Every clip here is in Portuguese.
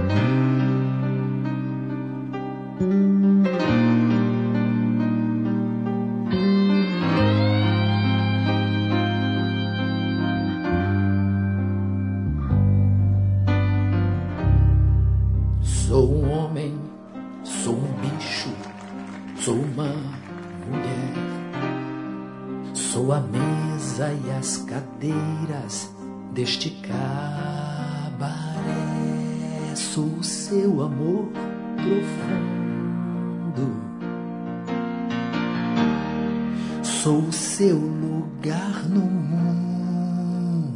Sou um homem, sou um bicho, sou uma mulher. Sou a mesa e as cadeiras deste cabaré. Sou o seu amor profundo. Sou o seu lugar no mundo.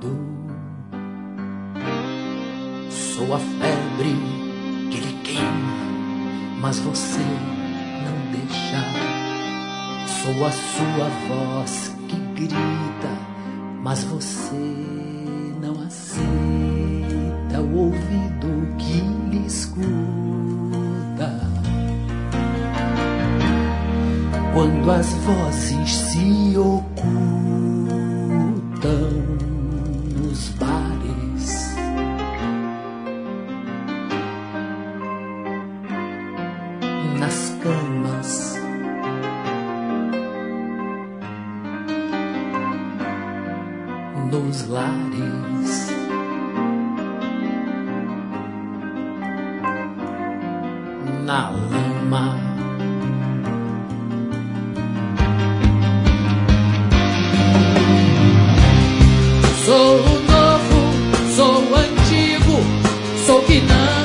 Sou a febre que lhe queima, mas você não deixa. Sou a sua voz que grita, mas você não aceita o ouvido que lhe escuta. Quando as vozes se ocultam nos bares, nas camas, nos lares, na lama. Sou o novo, sou o antigo, sou que não